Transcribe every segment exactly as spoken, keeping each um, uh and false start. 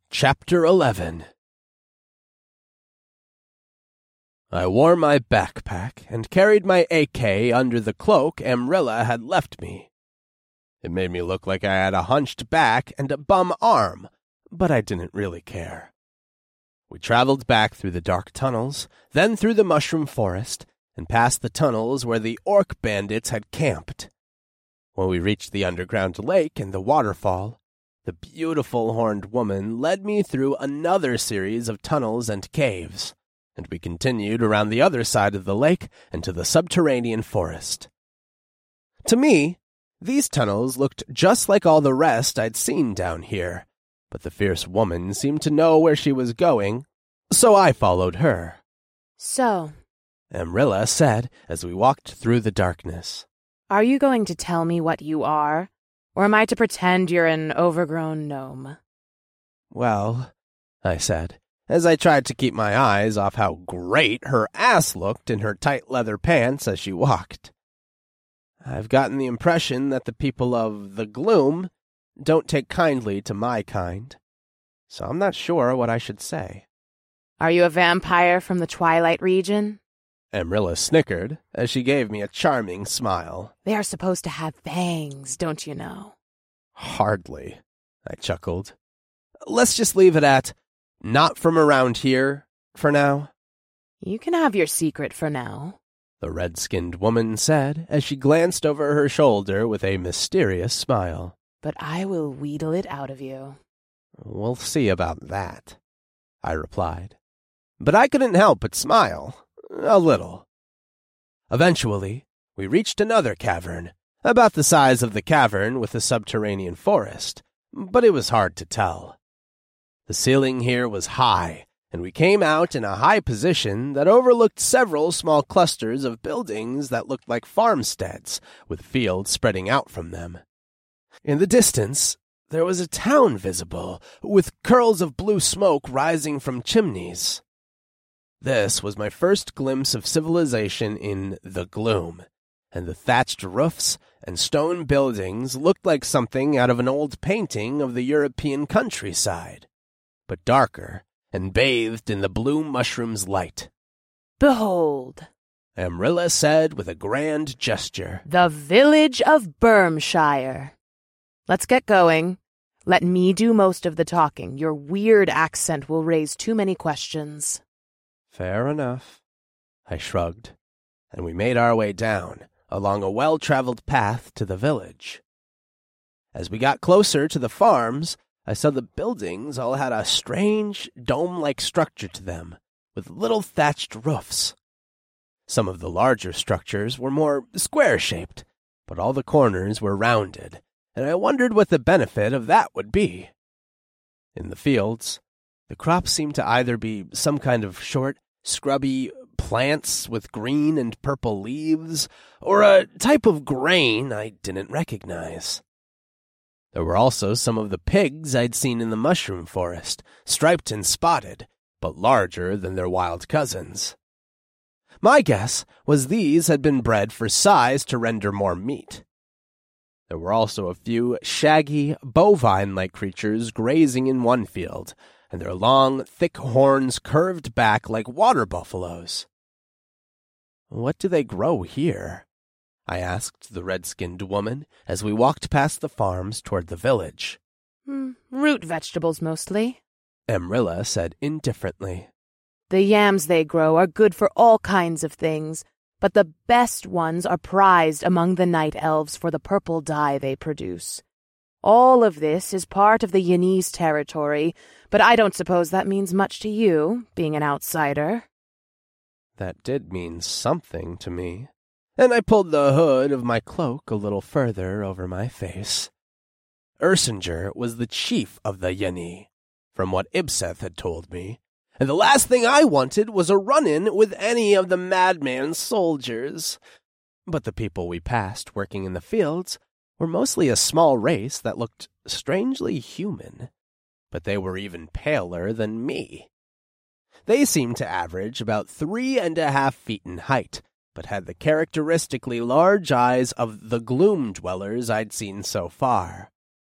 Chapter eleven. I wore my backpack and carried my A K under the cloak Amrilla had left me. It made me look like I had a hunched back and a bum arm, but I didn't really care. We traveled back through the dark tunnels, then through the mushroom forest, and past the tunnels where the orc bandits had camped. When we reached the underground lake and the waterfall, the beautiful horned woman led me through another series of tunnels and caves, and we continued around the other side of the lake and to the subterranean forest. To me, these tunnels looked just like all the rest I'd seen down here, but the fierce woman seemed to know where she was going, so I followed her. So, Amrilla said as we walked through the darkness. Are you going to tell me what you are? Or am I to pretend you're an overgrown gnome? Well, I said, as I tried to keep my eyes off how great her ass looked in her tight leather pants as she walked. I've gotten the impression that the people of the Gloom don't take kindly to my kind, so I'm not sure what I should say. Are you a vampire from the Twilight region? Amrilla snickered as she gave me a charming smile. They are supposed to have fangs, don't you know? Hardly, I chuckled. Let's just leave it at, not from around here, for now. You can have your secret for now, the red-skinned woman said as she glanced over her shoulder with a mysterious smile. But I will wheedle it out of you. We'll see about that, I replied. But I couldn't help but smile. A little. Eventually, we reached another cavern, about the size of the cavern with the subterranean forest, but it was hard to tell. The ceiling here was high, and we came out in a high position that overlooked several small clusters of buildings that looked like farmsteads, with fields spreading out from them. In the distance, there was a town visible, with curls of blue smoke rising from chimneys. This was my first glimpse of civilization in the Gloom, and the thatched roofs and stone buildings looked like something out of an old painting of the European countryside, but darker and bathed in the blue mushroom's light. Behold, Amrilla said with a grand gesture, the village of Bermshire. Let's get going. Let me do most of the talking. Your weird accent will raise too many questions. Fair enough, I shrugged, and we made our way down, along a well-traveled path to the village. As we got closer to the farms, I saw the buildings all had a strange, dome-like structure to them, with little thatched roofs. Some of the larger structures were more square-shaped, but all the corners were rounded, and I wondered what the benefit of that would be. In the fields, the crops seemed to either be some kind of short, scrubby plants with green and purple leaves, or a type of grain I didn't recognize. There were also some of the pigs I'd seen in the mushroom forest, striped and spotted, but larger than their wild cousins. My guess was these had been bred for size to render more meat. There were also a few shaggy, bovine-like creatures grazing in one field, and their long, thick horns curved back like water buffaloes. What do they grow here? I asked the red-skinned woman as we walked past the farms toward the village. Mm, root vegetables, mostly, Amrilla said indifferently. The yams they grow are good for all kinds of things, but the best ones are prized among the night elves for the purple dye they produce. All of this is part of the Yanese territory, but I don't suppose that means much to you, being an outsider. That did mean something to me, and I pulled the hood of my cloak a little further over my face. Ursinger was the chief of the Yeni, from what Ibseth had told me, and the last thing I wanted was a run-in with any of the madman's soldiers. But the people we passed working in the fields were mostly a small race that looked strangely human, but they were even paler than me. They seemed to average about three and a half feet in height, but had the characteristically large eyes of the gloom dwellers I'd seen so far.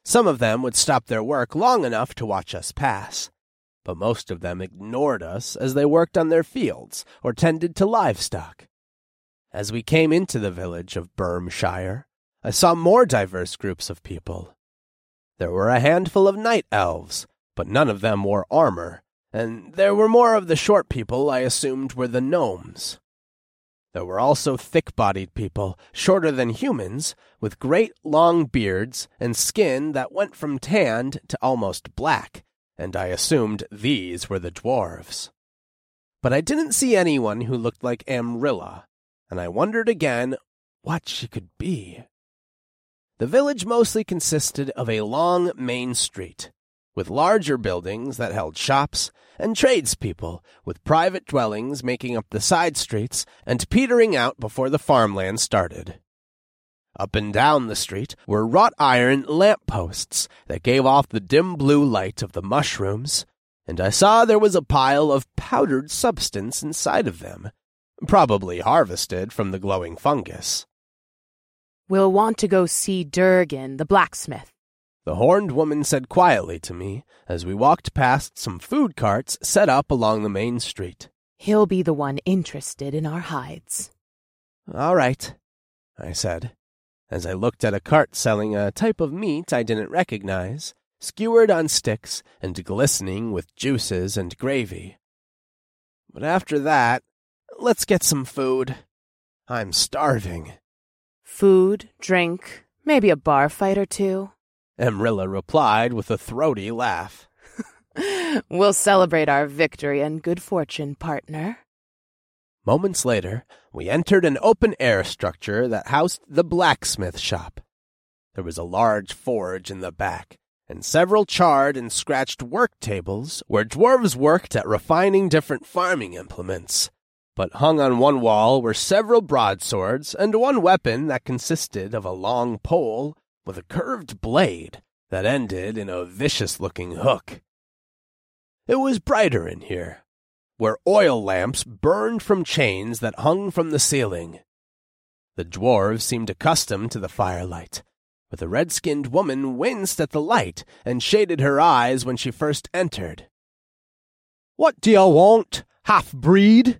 Some of them would stop their work long enough to watch us pass, but most of them ignored us as they worked on their fields or tended to livestock. As we came into the village of Bermshire, I saw more diverse groups of people. There were a handful of night elves, but none of them wore armor, and there were more of the short people I assumed were the gnomes. There were also thick-bodied people, shorter than humans, with great long beards and skin that went from tanned to almost black, and I assumed these were the dwarves. But I didn't see anyone who looked like Amrilla, and I wondered again what she could be. The village mostly consisted of a long main street, with larger buildings that held shops, and tradespeople, with private dwellings making up the side streets and petering out before the farmland started. Up and down the street were wrought iron lamp-posts that gave off the dim blue light of the mushrooms, and I saw there was a pile of powdered substance inside of them, probably harvested from the glowing fungus. "We'll want to go see Durgan, the blacksmith," the horned woman said quietly to me as we walked past some food carts set up along the main street. "He'll be the one interested in our hides." "All right," I said, as I looked at a cart selling a type of meat I didn't recognize, skewered on sticks and glistening with juices and gravy. "But after that, let's get some food. I'm starving." "Food, drink, maybe a bar fight or two," Amrilla replied with a throaty laugh. "We'll celebrate our victory and good fortune, partner." Moments later, we entered an open-air structure that housed the blacksmith shop. There was a large forge in the back, and several charred and scratched work tables where dwarves worked at refining different farming implements. But hung on one wall were several broadswords and one weapon that consisted of a long pole with a curved blade that ended in a vicious-looking hook. It was brighter in here, where oil lamps burned from chains that hung from the ceiling. The dwarves seemed accustomed to the firelight, but the red-skinned woman winced at the light and shaded her eyes when she first entered. "What do you want, half-breed?"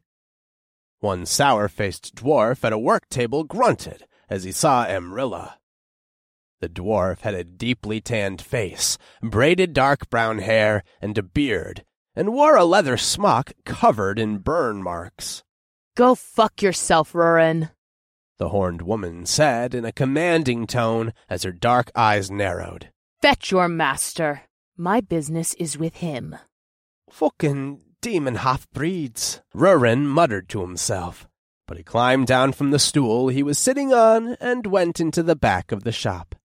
One sour-faced dwarf at a work-table grunted as he saw Amrilla. The dwarf had a deeply tanned face, braided dark brown hair, and a beard, and wore a leather smock covered in burn marks. "Go fuck yourself, Rurin," the horned woman said in a commanding tone as her dark eyes narrowed. "Fetch your master. My business is with him." "Fucking demon half-breeds," Rurin muttered to himself, but he climbed down from the stool he was sitting on and went into the back of the shop.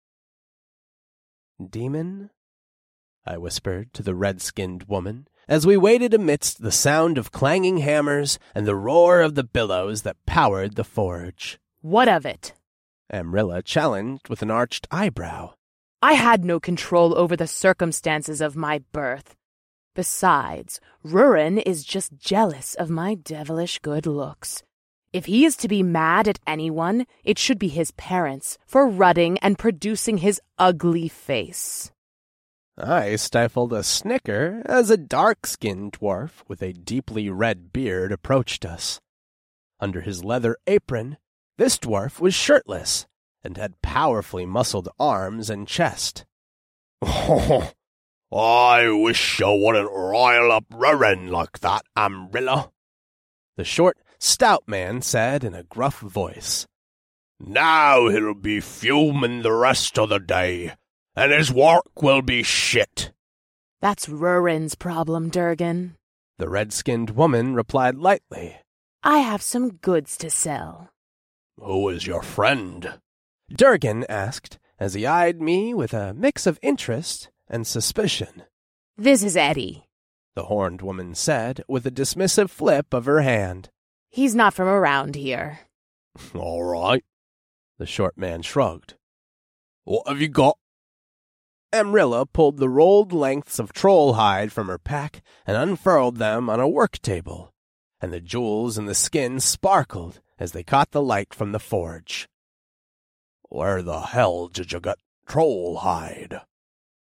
"Demon?" I whispered to the red-skinned woman, as we waited amidst the sound of clanging hammers and the roar of the billows that powered the forge. "What of it?" Amrilla challenged with an arched eyebrow. "I had no control over the circumstances of my birth. Besides, Rurin is just jealous of my devilish good looks. If he is to be mad at anyone, it should be his parents for rutting and producing his ugly face." I stifled a snicker as a dark-skinned dwarf with a deeply red beard approached us. Under his leather apron, this dwarf was shirtless and had powerfully muscled arms and chest. "Oh, I wish you wouldn't rile up Rurin like that, Amrilla," the short, stout man said in a gruff voice. "Now he'll be fuming the rest of the day, and his work will be shit." "That's Rurin's problem, Durgan," the red-skinned woman replied lightly. "I have some goods to sell." "Who is your friend?" Durgan asked, as he eyed me with a mix of interest and suspicion. "This is Eddie," the horned woman said with a dismissive flip of her hand. "He's not from around here." "All right," the short man shrugged. "What have you got?" Amrilla pulled the rolled lengths of troll hide from her pack and unfurled them on a work table, and the jewels in the skin sparkled as they caught the light from the forge. "Where the hell did you get troll hide?"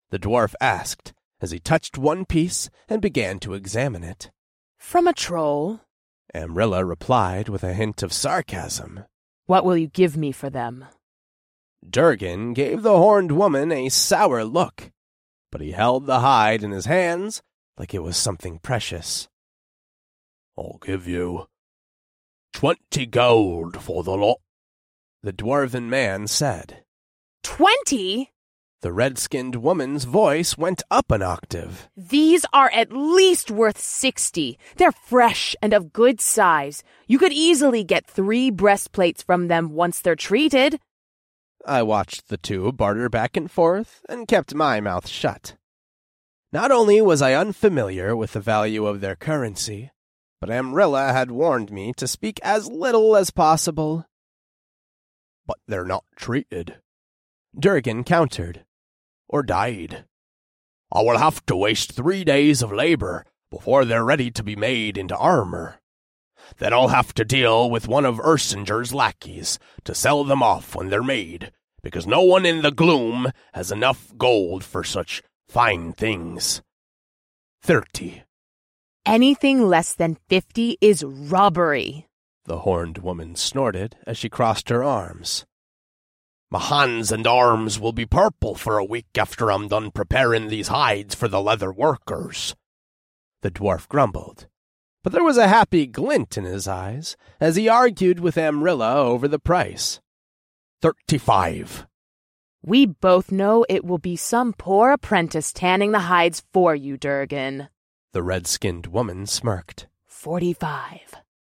the dwarf asked, as he touched one piece and began to examine it. From a troll. Amrilla replied with a hint of sarcasm. What will you give me for them? Durgan gave the horned woman a sour look, but he held the hide in his hands like it was something precious. I'll give you twenty gold for the lot, the dwarven man said. Twenty? The red-skinned woman's voice went up an octave. These are at least worth sixty. They're fresh and of good size. You could easily get three breastplates from them once they're treated. I watched the two barter back and forth and kept my mouth shut. Not only was I unfamiliar with the value of their currency, but Amrilla had warned me to speak as little as possible. But they're not treated, Durgan countered. Or died. I will have to waste three days of labor before they're ready to be made into armor. Then I'll have to deal with one of Ursinger's lackeys to sell them off when they're made, because no one in the gloom has enough gold for such fine things. Thirty. Anything less than fifty is robbery, the horned woman snorted as she crossed her arms. My hands and arms will be purple for a week after I'm done preparing these hides for the leather workers, the dwarf grumbled, but there was a happy glint in his eyes as he argued with Amrilla over the price. Thirty-five. We both know it will be some poor apprentice tanning the hides for you, Durgan, the red-skinned woman smirked. Forty-five.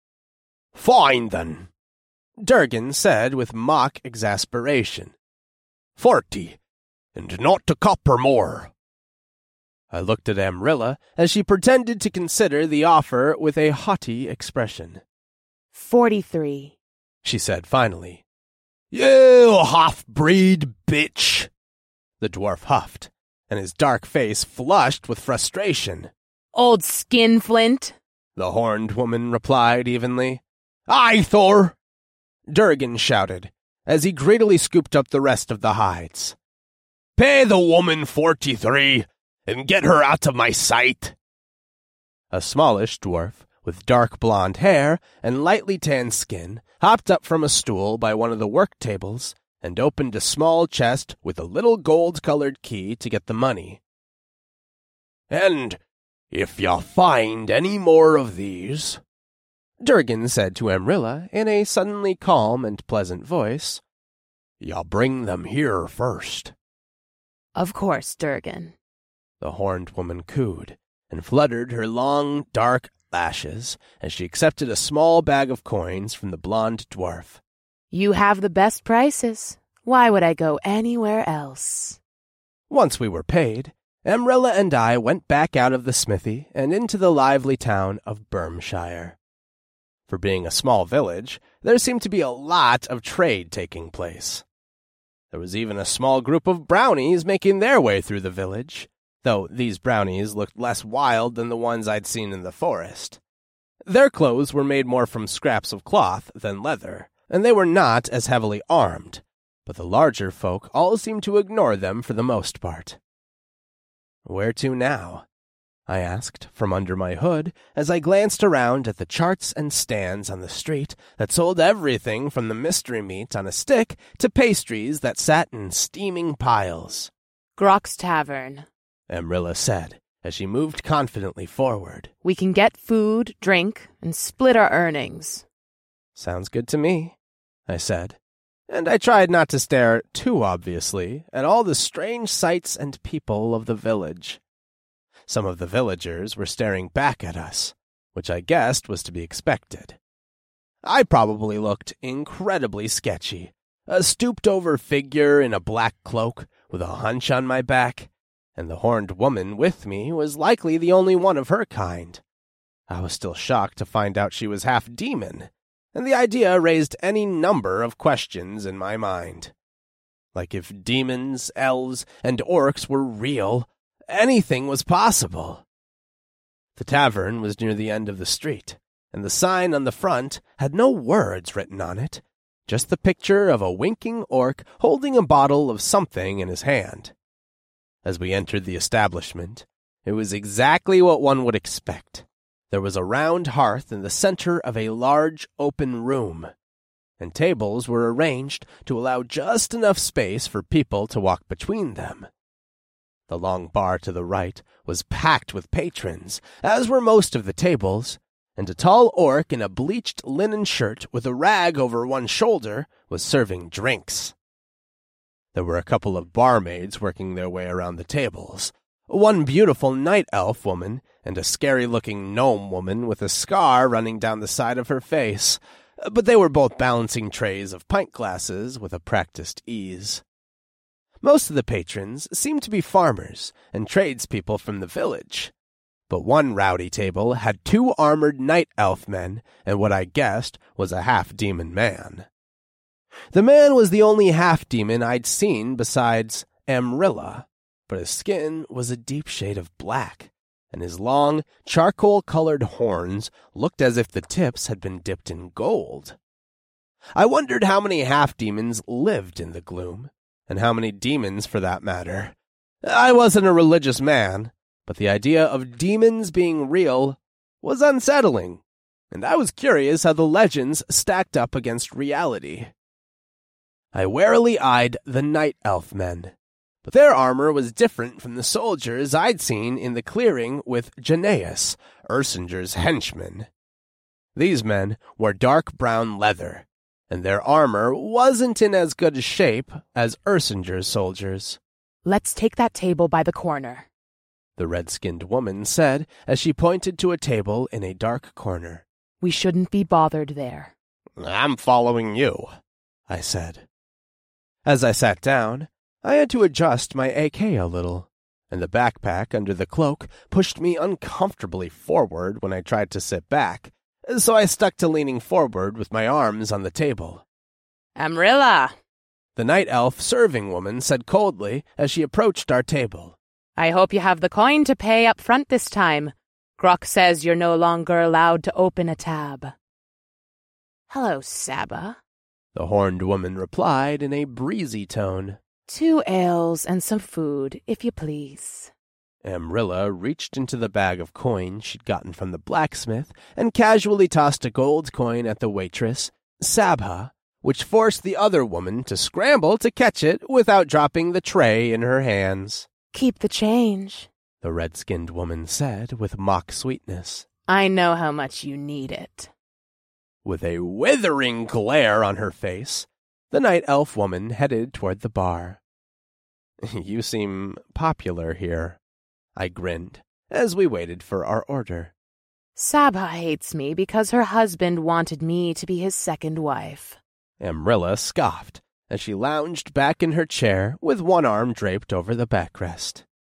Fine, then, Durgan said with mock exasperation. Forty, and not a copper more. I looked at Amrilla as she pretended to consider the offer with a haughty expression. Forty-three, she said finally. You half-breed bitch, the dwarf huffed, and his dark face flushed with frustration. Old skinflint, the horned woman replied evenly. Aye, Thor, Durgan shouted, as he greedily scooped up the rest of the hides. Pay the woman forty-three, and get her out of my sight. A smallish dwarf, with dark blonde hair and lightly tanned skin, hopped up from a stool by one of the work tables and opened a small chest with a little gold-colored key to get the money. And if you find any more of these, Durgan said to Amrilla in a suddenly calm and pleasant voice, you bring them here first. Of course, Durgan, the horned woman cooed, and fluttered her long, dark lashes as she accepted a small bag of coins from the blonde dwarf. You have the best prices. Why would I go anywhere else? Once we were paid, Amrilla and I went back out of the smithy and into the lively town of Bermshire. For being a small village, there seemed to be a lot of trade taking place. There was even a small group of brownies making their way through the village, though these brownies looked less wild than the ones I'd seen in the forest. Their clothes were made more from scraps of cloth than leather, and they were not as heavily armed, but the larger folk all seemed to ignore them for the most part. Where to now? I asked from under my hood as I glanced around at the charts and stands on the street that sold everything from the mystery meat on a stick to pastries that sat in steaming piles. Grock's Tavern, Amrilla said as she moved confidently forward. We can get food, drink, and split our earnings. Sounds good to me, I said, and I tried not to stare too obviously at all the strange sights and people of the village. Some of the villagers were staring back at us, which I guessed was to be expected. I probably looked incredibly sketchy, a stooped-over figure in a black cloak with a hunch on my back, and the horned woman with me was likely the only one of her kind. I was still shocked to find out she was half demon, and the idea raised any number of questions in my mind. Like if demons, elves, and orcs were real, anything was possible. The tavern was near the end of the street, and the sign on the front had no words written on it, just the picture of a winking orc holding a bottle of something in his hand. As we entered the establishment, it was exactly what one would expect. There was a round hearth in the center of a large open room, and tables were arranged to allow just enough space for people to walk between them. The long bar to the right was packed with patrons, as were most of the tables, and a tall orc in a bleached linen shirt with a rag over one shoulder was serving drinks. There were a couple of barmaids working their way around the tables, one beautiful night elf woman and a scary-looking gnome woman with a scar running down the side of her face, but they were both balancing trays of pint glasses with a practiced ease. Most of the patrons seemed to be farmers and tradespeople from the village, but one rowdy table had two armored night elf men and what I guessed was a half-demon man. The man was the only half-demon I'd seen besides Amrilla, but his skin was a deep shade of black, and his long, charcoal-colored horns looked as if the tips had been dipped in gold. I wondered how many half-demons lived in the gloom, and how many demons for that matter. I wasn't a religious man, but the idea of demons being real was unsettling, and I was curious how the legends stacked up against reality. I warily eyed the night elf men, but their armor was different from the soldiers I'd seen in the clearing with Janaeus, Ursinger's henchman. These men wore dark brown leather, and their armor wasn't in as good a shape as Ursinger's soldiers. Let's take that table by the corner, the red-skinned woman said as she pointed to a table in a dark corner. We shouldn't be bothered there. I'm following you, I said. As I sat down, I had to adjust my A K a little, and the backpack under the cloak pushed me uncomfortably forward when I tried to sit back, so I stuck to leaning forward with my arms on the table. Amrilla, the night elf serving woman said coldly as she approached our table. I hope you have the coin to pay up front this time. Grok says you're no longer allowed to open a tab. Hello, Saba, the horned woman replied in a breezy tone. Two ales and some food, if you please. Amrilla reached into the bag of coin she'd gotten from the blacksmith and casually tossed a gold coin at the waitress, Sabha, which forced the other woman to scramble to catch it without dropping the tray in her hands. Keep the change, the red-skinned woman said with mock sweetness. I know how much you need it. With a withering glare on her face, the night elf woman headed toward the bar. You seem popular here, I grinned as we waited for our order. Sabha hates me because her husband wanted me to be his second wife. Amrilla scoffed as she lounged back in her chair with one arm draped over the backrest.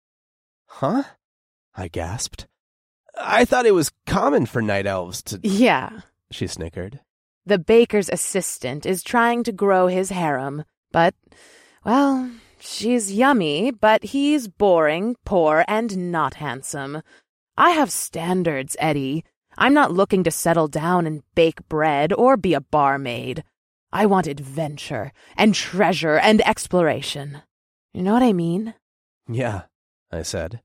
Huh? I gasped. I thought it was common for night elves to... Yeah, she snickered. The baker's assistant is trying to grow his harem, but, well, she's yummy, but he's boring, poor, and not handsome. I have standards, Eddie. I'm not looking to settle down and bake bread or be a barmaid. I want adventure and treasure and exploration. You know what I mean? Yeah, I said.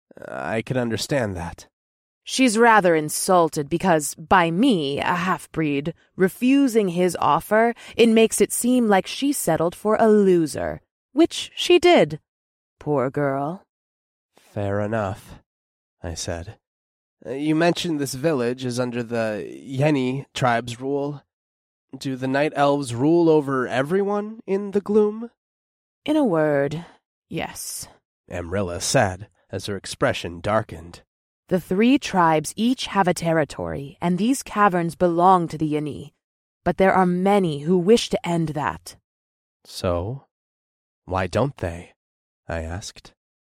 I can understand that. She's rather insulted because, by me, a half-breed, refusing his offer, it makes it seem like she settled for a loser, which she did. Poor girl. Fair enough, I said. You mentioned this village is under the Yeni tribe's rule. Do the night elves rule over everyone in the gloom? In a word, yes, Amrilla said as her expression darkened. The three tribes each have a territory, and these caverns belong to the Yeni. But there are many who wish to end that. So, why don't they? I asked.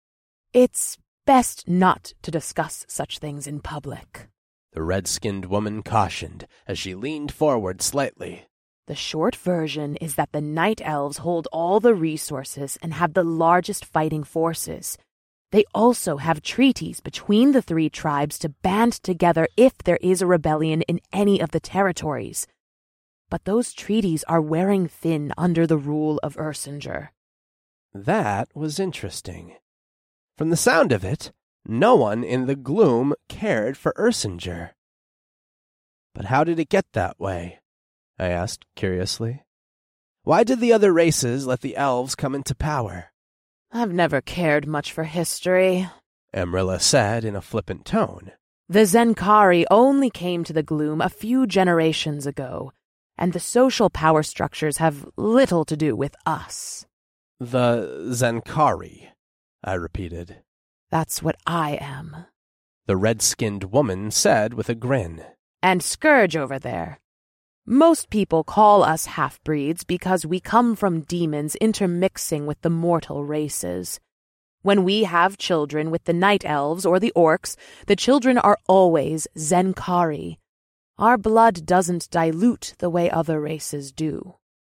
It's best not to discuss such things in public, the red-skinned woman cautioned as she leaned forward slightly. The short version is that the night elves hold all the resources and have the largest fighting forces. They also have treaties between the three tribes to band together if there is a rebellion in any of the territories. But those treaties are wearing thin under the rule of Ursinger. That was interesting. From the sound of it, no one in the gloom cared for Ersinger. But how did it get that way? I asked curiously. Why did the other races let the elves come into power? I've never cared much for history, Amrilla said in a flippant tone. The Zenkari only came to the gloom a few generations ago, and the social power structures have little to do with us. The Zenkari, I repeated. That's what I am, the red-skinned woman said with a grin. And Scourge over there. Most people call us half-breeds because we come from demons intermixing with the mortal races. When we have children with the night elves or the orcs, the children are always Zenkari. Our blood doesn't dilute the way other races do.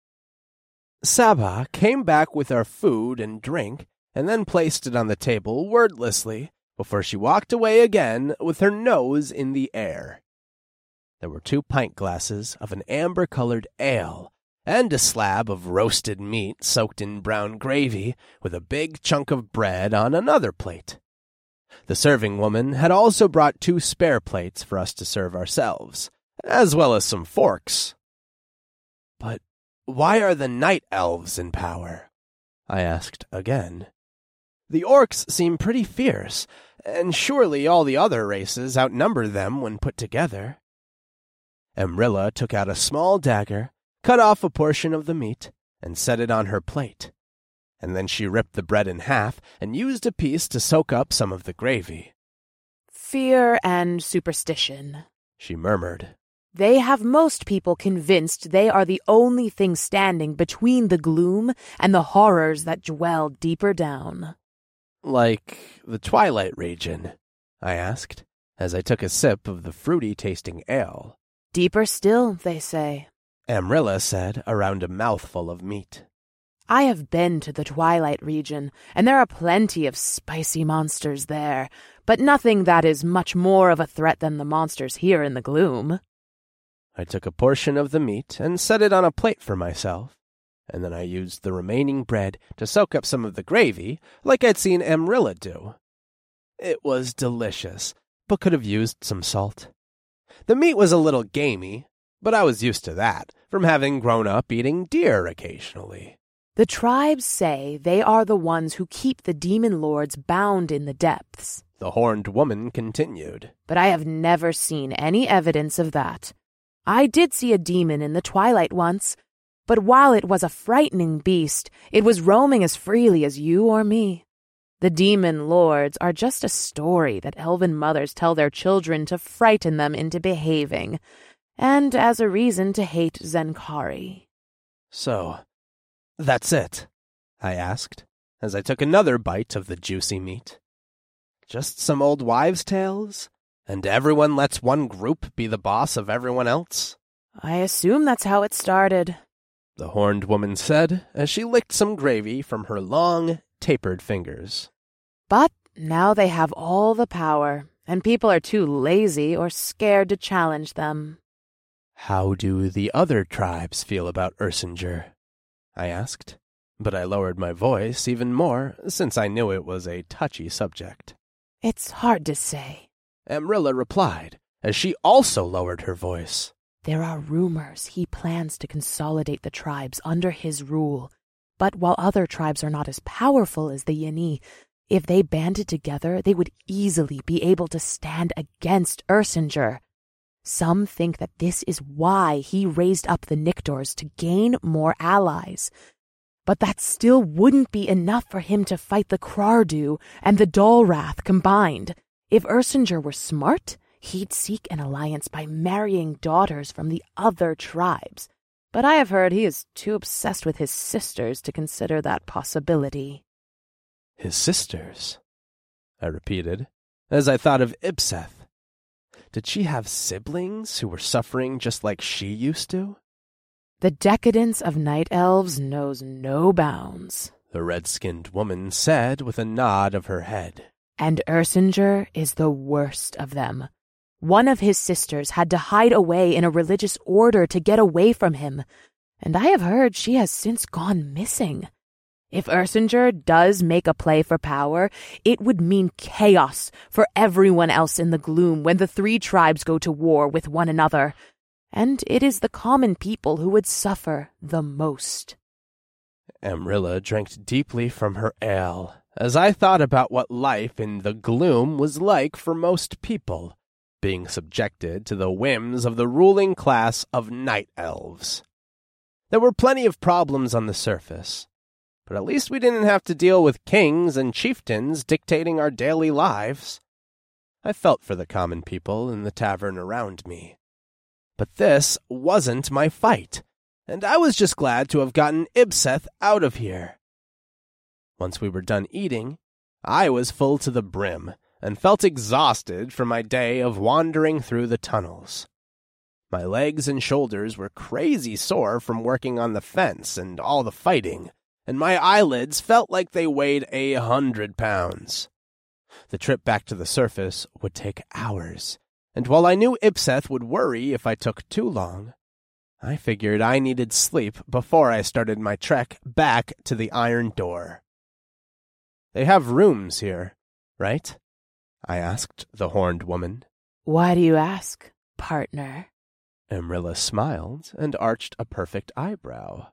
Saba came back with our food and drink and then placed it on the table wordlessly before she walked away again with her nose in the air. There were two pint glasses of an amber-colored ale and a slab of roasted meat soaked in brown gravy with a big chunk of bread on another plate. The serving woman had also brought two spare plates for us to serve ourselves, as well as some forks. But why are the night elves in power? I asked again. The orcs seem pretty fierce, and surely all the other races outnumber them when put together. Amrilla took out a small dagger, cut off a portion of the meat, and set it on her plate. And then she ripped the bread in half and used a piece to soak up some of the gravy. Fear and superstition, she murmured. They have most people convinced they are the only thing standing between the gloom and the horrors that dwell deeper down. Like the Twilight region? I asked, as I took a sip of the fruity-tasting ale. Deeper still, they say, Amrilla said around a mouthful of meat. I have been to the Twilight region, and there are plenty of spicy monsters there, but nothing that is much more of a threat than the monsters here in the gloom. I took a portion of the meat and set it on a plate for myself, and then I used the remaining bread to soak up some of the gravy, like I'd seen Amrilla do. It was delicious, but could have used some salt. The meat was a little gamey, but I was used to that, from having grown up eating deer occasionally. The tribes say they are the ones who keep the demon lords bound in the depths, the horned woman continued. But I have never seen any evidence of that. I did see a demon in the twilight once, but while it was a frightening beast, it was roaming as freely as you or me. The demon lords are just a story that elven mothers tell their children to frighten them into behaving, and as a reason to hate Zenkari. So, that's it? I asked, as I took another bite of the juicy meat. Just some old wives' tales? And everyone lets one group be the boss of everyone else? I assume that's how it started, the horned woman said, as she licked some gravy from her long, tapered fingers. But now they have all the power, and people are too lazy or scared to challenge them. How do the other tribes feel about Ersinger? I asked, but I lowered my voice even more since I knew it was a touchy subject. It's hard to say, Amrilla replied, as she also lowered her voice. There are rumors he plans to consolidate the tribes under his rule, but while other tribes are not as powerful as the Yeni, if they banded together, they would easily be able to stand against Ersinger. Some think that this is why he raised up the Nictors to gain more allies. But that still wouldn't be enough for him to fight the Krardu and the Dalrath combined. If Ersinger were smart, he'd seek an alliance by marrying daughters from the other tribes. But I have heard he is too obsessed with his sisters to consider that possibility. His sisters? I repeated, as I thought of Ibseth. Did she have siblings who were suffering just like she used to? The decadence of night elves knows no bounds, the red-skinned woman said with a nod of her head. And Ersinger is the worst of them. One of his sisters had to hide away in a religious order to get away from him, and I have heard she has since gone missing. If Ersinger does make a play for power, it would mean chaos for everyone else in the gloom when the three tribes go to war with one another, and it is the common people who would suffer the most. Amrilla drank deeply from her ale, as I thought about what life in the gloom was like for most people, being subjected to the whims of the ruling class of night elves. There were plenty of problems on the surface, but at least we didn't have to deal with kings and chieftains dictating our daily lives. I felt for the common people in the tavern around me. But this wasn't my fight, and I was just glad to have gotten Ibseth out of here. Once we were done eating, I was full to the brim, and felt exhausted from my day of wandering through the tunnels. My legs and shoulders were crazy sore from working on the fence and all the fighting, and my eyelids felt like they weighed a hundred pounds. The trip back to the surface would take hours, and while I knew Ibseth would worry if I took too long, I figured I needed sleep before I started my trek back to the Iron Door. They have rooms here, right? I asked the horned woman. Why do you ask, partner? Amrilla smiled and arched a perfect eyebrow.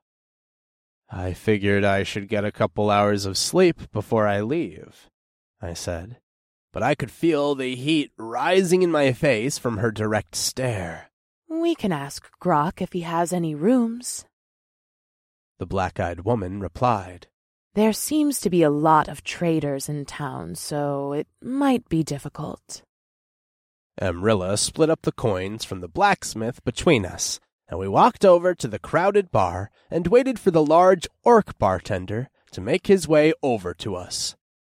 I figured I should get a couple hours of sleep before I leave, I said, but I could feel the heat rising in my face from her direct stare. We can ask Grok if he has any rooms. The black-eyed woman replied. There seems to be a lot of traders in town, so it might be difficult. Amrilla split up the coins from the blacksmith between us, and we walked over to the crowded bar and waited for the large orc bartender to make his way over to us.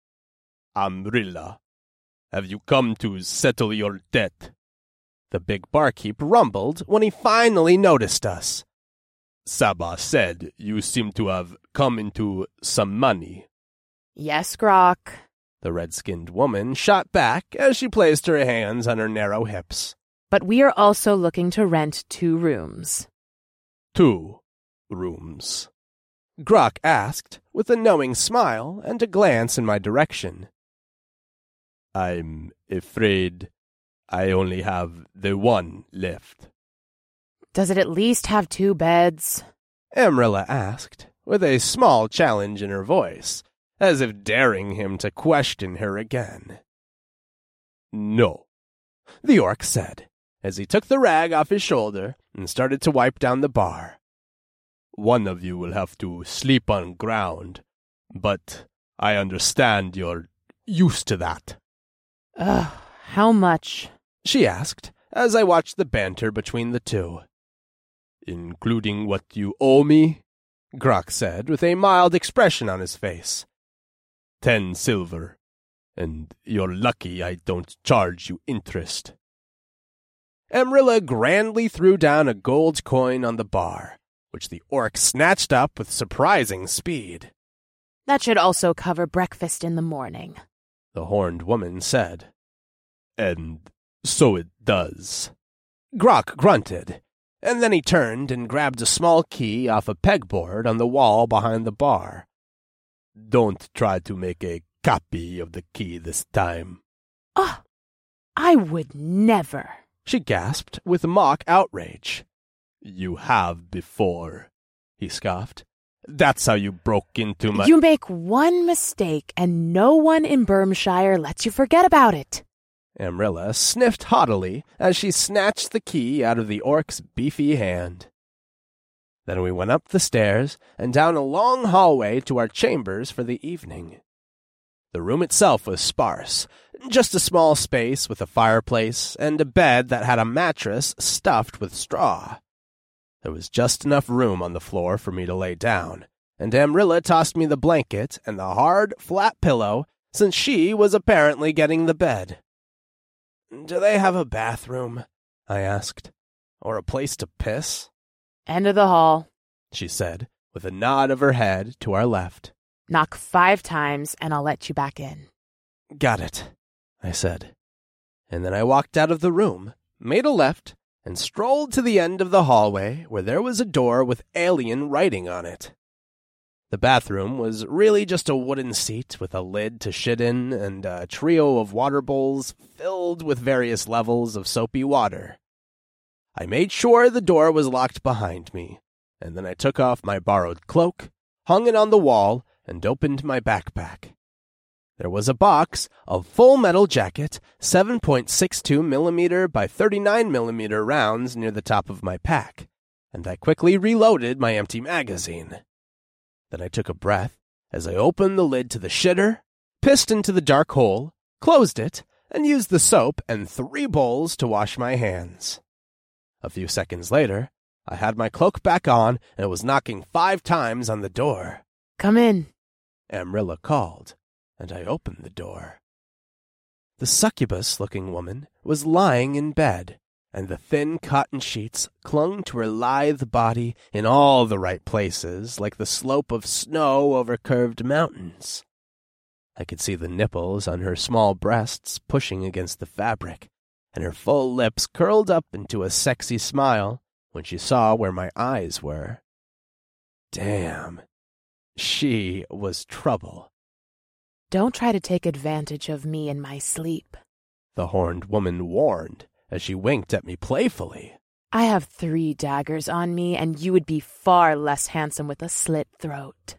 Amrilla, have you come to settle your debt? The big barkeep rumbled when he finally noticed us. Saba said you seem to have come into some money. Yes, Grok. The red-skinned woman shot back as she placed her hands on her narrow hips. But we are also looking to rent two rooms. Two rooms? Grok asked, with a knowing smile and a glance in my direction. I'm afraid I only have the one left. Does it at least have two beds? Amrilla asked, with a small challenge in her voice, as if daring him to question her again. No, the orc said, as he took the rag off his shoulder and started to wipe down the bar. One of you will have to sleep on ground, but I understand you're used to that. Ugh, how much? She asked, as I watched the banter between the two. Including what you owe me? Grok said, with a mild expression on his face. Ten silver, and you're lucky I don't charge you interest. Amrilla grandly threw down a gold coin on the bar, which the orc snatched up with surprising speed. That should also cover breakfast in the morning, the horned woman said. And so it does. Grok grunted, and then he turned and grabbed a small key off a pegboard on the wall behind the bar. Don't try to make a copy of the key this time. Oh, I would never, she gasped with mock outrage. You have before, he scoffed. That's how you broke into my— You make one mistake, and no one in Bermshire lets you forget about it. Amrilla sniffed haughtily as she snatched the key out of the orc's beefy hand. Then we went up the stairs and down a long hallway to our chambers for the evening. The room itself was sparse, just a small space with a fireplace and a bed that had a mattress stuffed with straw. There was just enough room on the floor for me to lay down, and Amrilla tossed me the blanket and the hard, flat pillow since she was apparently getting the bed. "Do they have a bathroom?" I asked. "Or a place to piss?" "End of the hall," she said, with a nod of her head to our left. "Knock five times, and I'll let you back in." "Got it," I said. And then I walked out of the room, made a left, and strolled to the end of the hallway where there was a door with alien writing on it. The bathroom was really just a wooden seat with a lid to shit in and a trio of water bowls filled with various levels of soapy water. I made sure the door was locked behind me, and then I took off my borrowed cloak, hung it on the wall, and opened my backpack. There was a box of Full Metal Jacket seven point six two millimeter by thirty-nine millimeter rounds near the top of my pack, and I quickly reloaded my empty magazine. Then I took a breath as I opened the lid to the shitter, pissed into the dark hole, closed it, and used the soap and three bowls to wash my hands. A few seconds later, I had my cloak back on and was knocking five times on the door. "Come in," Amrilla called, and I opened the door. The succubus-looking woman was lying in bed, and the thin cotton sheets clung to her lithe body in all the right places, like the slope of snow over curved mountains. I could see the nipples on her small breasts pushing against the fabric, and her full lips curled up into a sexy smile when she saw where my eyes were. Damn, she was trouble. "Don't try to take advantage of me in my sleep," the horned woman warned, as she winked at me playfully. "I have three daggers on me, and you would be far less handsome with a slit throat."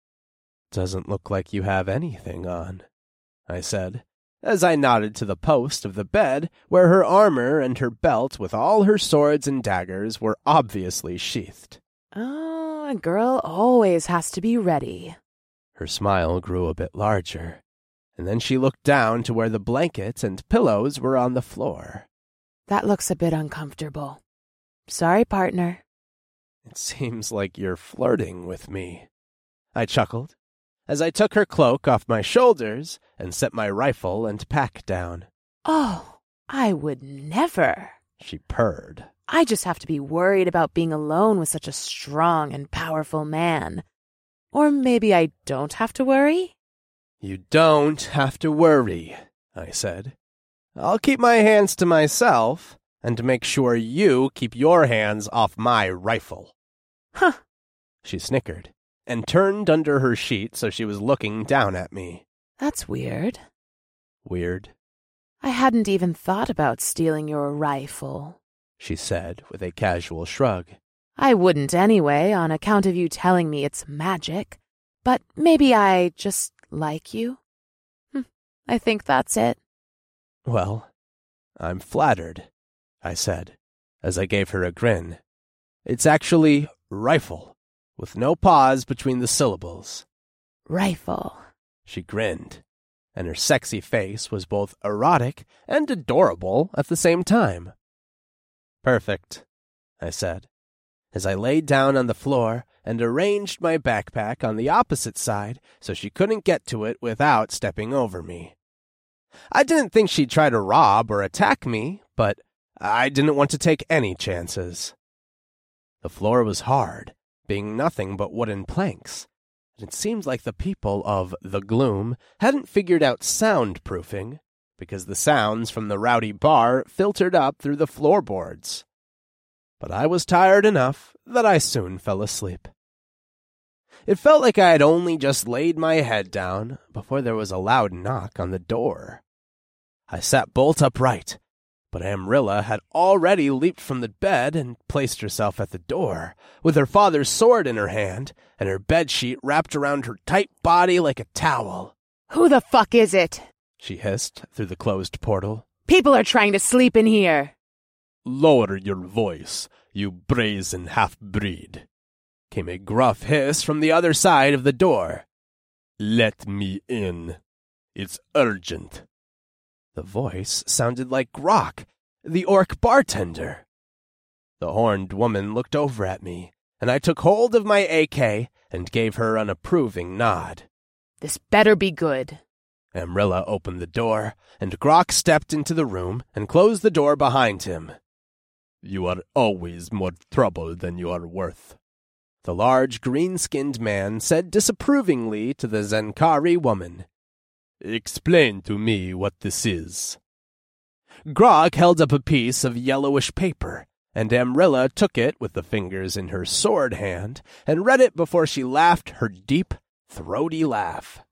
"Doesn't look like you have anything on," I said, as I nodded to the post of the bed where her armor and her belt with all her swords and daggers were obviously sheathed. "Oh, a girl always has to be ready." Her smile grew a bit larger, and then she looked down to where the blanket and pillows were on the floor. "That looks a bit uncomfortable. Sorry, partner." "It seems like you're flirting with me," I chuckled, as I took her cloak off my shoulders and set my rifle and pack down. "Oh, I would never," she purred. "I just have to be worried about being alone with such a strong and powerful man. Or maybe I don't have to worry?" "You don't have to worry," I said. "I'll keep my hands to myself, and make sure you keep your hands off my rifle." "Huh," she snickered, and turned under her sheet so she was looking down at me. "That's weird." "Weird?" "I hadn't even thought about stealing your rifle," she said with a casual shrug. "I wouldn't anyway, on account of you telling me it's magic. But maybe I just like you. Hm, I think that's it." "Well, I'm flattered," I said, as I gave her a grin. "It's actually rifle, with no pause between the syllables." "Rifle." She grinned, and her sexy face was both erotic and adorable at the same time. "Perfect," I said, as I laid down on the floor and arranged my backpack on the opposite side so she couldn't get to it without stepping over me. I didn't think she'd try to rob or attack me, but I didn't want to take any chances. The floor was hard, being nothing but wooden planks, and it seemed like the people of the Gloom hadn't figured out soundproofing, because the sounds from the rowdy bar filtered up through the floorboards. But I was tired enough that I soon fell asleep. It felt like I had only just laid my head down before there was a loud knock on the door. I sat bolt upright, but Amrilla had already leaped from the bed and placed herself at the door, with her father's sword in her hand and her bedsheet wrapped around her tight body like a towel. "Who the fuck is it?" she hissed through the closed portal. "People are trying to sleep in here." "Lower your voice, you brazen half-breed," came a gruff hiss from the other side of the door. "Let me in. It's urgent." The voice sounded like Grok, the orc bartender. The horned woman looked over at me, and I took hold of my A K and gave her an approving nod. "This better be good." Amrilla opened the door, and Grok stepped into the room and closed the door behind him. "You are always more trouble than you are worth," the large green-skinned man said disapprovingly to the Zenkari woman. "Explain to me what this is." Grok held up a piece of yellowish paper, and Amrilla took it with the fingers in her sword hand and read it before she laughed her deep, throaty laugh.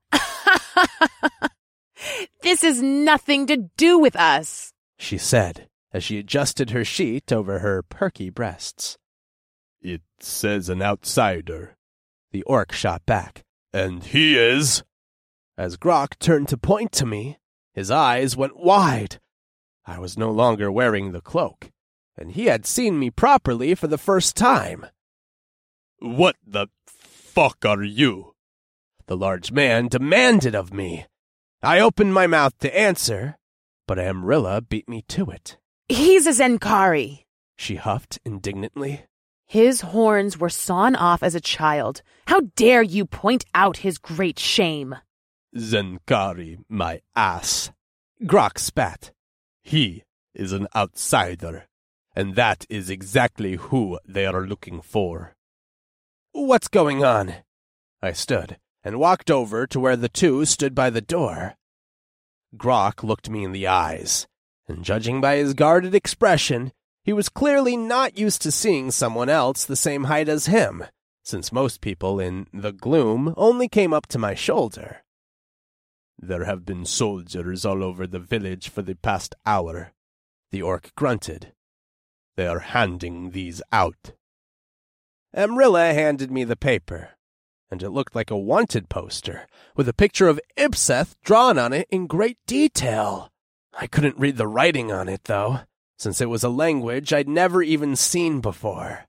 This has nothing to do with us, she said, as she adjusted her sheet over her perky breasts. It says an outsider, the orc shot back. And he is... As Grok turned to point to me, his eyes went wide. I was no longer wearing the cloak, and he had seen me properly for the first time. What the fuck are you? The large man demanded of me. I opened my mouth to answer, but Amrilla beat me to it. He's a Zenkari, she huffed indignantly. His horns were sawn off as a child. How dare you point out his great shame? Zenkari, my ass. Grok spat. He is an outsider, and that is exactly who they are looking for. What's going on? I stood and walked over to where the two stood by the door. Grok looked me in the eyes, and judging by his guarded expression, he was clearly not used to seeing someone else the same height as him, since most people in the gloom only came up to my shoulder. There have been soldiers all over the village for the past hour, the orc grunted. They are handing these out. Amrilla handed me the paper, and it looked like a wanted poster, with a picture of Ibseth drawn on it in great detail. I couldn't read the writing on it, though, since it was a language I'd never even seen before.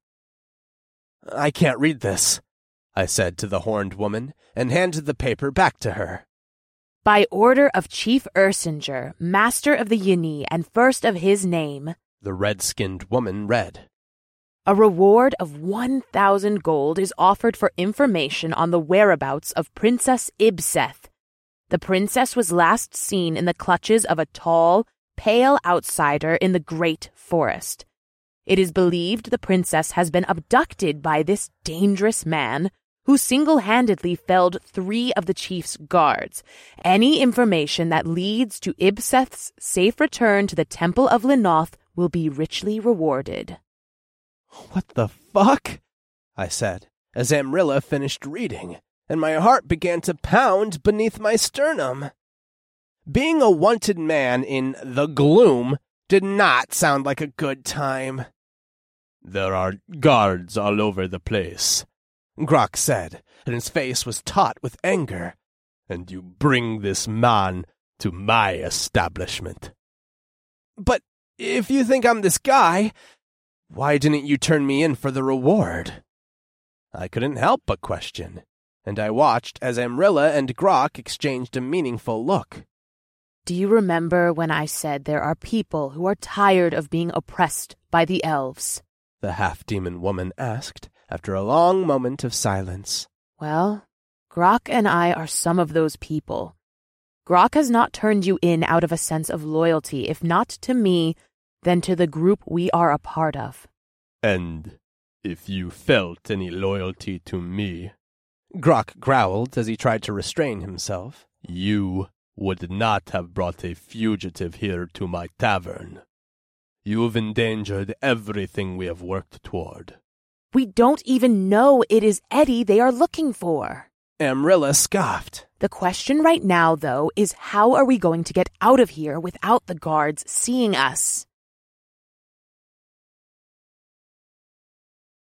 I can't read this, I said to the horned woman, and handed the paper back to her. By order of Chief Ursinger, master of the Yini and first of his name, the red-skinned woman read. A reward of one thousand gold is offered for information on the whereabouts of Princess Ibseth. The princess was last seen in the clutches of a tall, pale outsider in the great forest. It is believed the princess has been abducted by this dangerous man, who single-handedly felled three of the chief's guards. Any information that leads to Ibseth's safe return to the Temple of Lenoth will be richly rewarded. What the fuck? I said, as Amrilla finished reading, and my heart began to pound beneath my sternum. Being a wanted man in the gloom did not sound like a good time. There are guards all over the place, Grok said, and his face was taut with anger. And you bring this man to my establishment. But if you think I'm this guy, why didn't you turn me in for the reward? I couldn't help but question, and I watched as Amrilla and Grok exchanged a meaningful look. Do you remember when I said there are people who are tired of being oppressed by the elves? The half-demon woman asked, after a long moment of silence. Well, Grok and I are some of those people. Grok has not turned you in out of a sense of loyalty, if not to me, then to the group we are a part of. And if you felt any loyalty to me, Grok growled as he tried to restrain himself, you would not have brought a fugitive here to my tavern. You've endangered everything we have worked toward. We don't even know it is Eddie they are looking for. Amrilla scoffed. The question right now, though, is how are we going to get out of here without the guards seeing us?